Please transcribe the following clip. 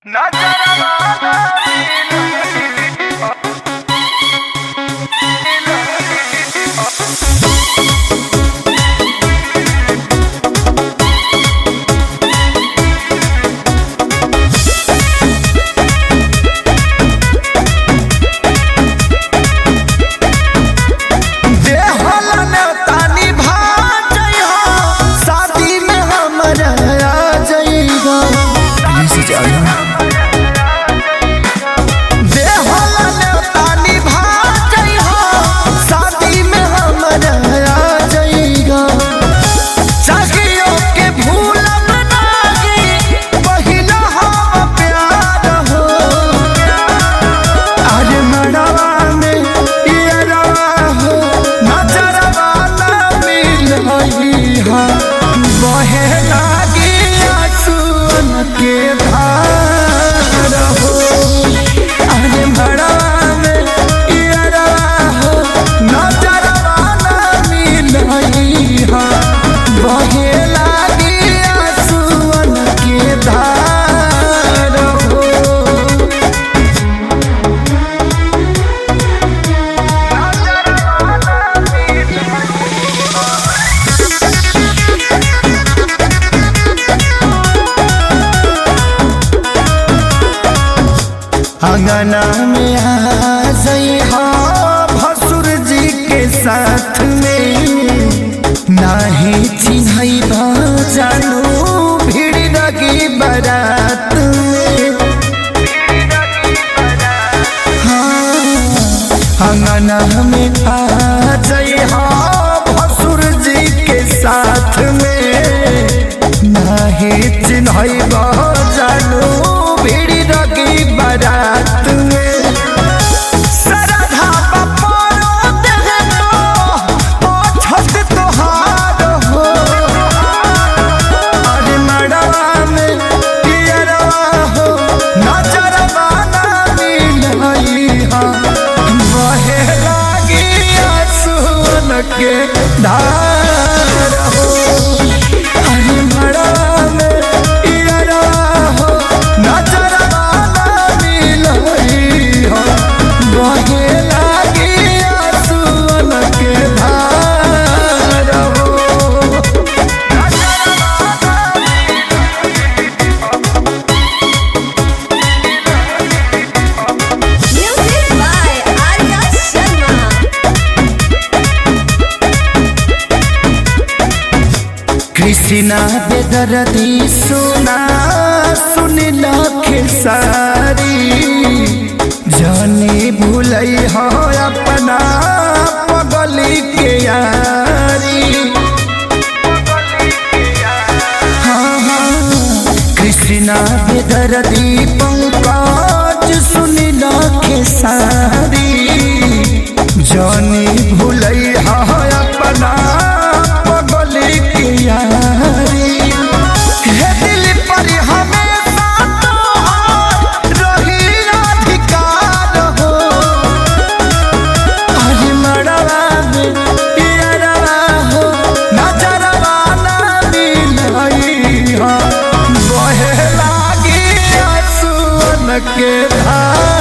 अंगना में आ जइहा भसुर जी के साथ में नाही चिन्हैबा जानू भीड़ लगी बारात में। हाँ, अंगना में आ जइहा भसुर जी के साथ में नाही चिन्हैबा जानू भीड़ लगी बारात में। सरधा बपोरो देहे तो छत तोहार हो। अरे मड़वा में पियरवा हो नजरवा ना मिलइहा बहे लागी आंसुअन के धार हो। अरे मड़वा में पियरवा हो नजरवा बहे लागी आंसुअन के धार हो। Music by Arya Sharma. Krishna बेदर्दी सुना सुनिला खेसारी जाने भूलई हो अपना पगली के यारी। हाँ हाँ कृष्णा बेदर्दी पंकज सुनिला खेसारी जाने भूलई हो अपना पगली के यारी। हे दिल पर हमेशा तोहार रही अधिकार हो। अरे मड़वा में पियरवा हो नजरवा ना मिलइहा बहे लागी आंसुअन के धार।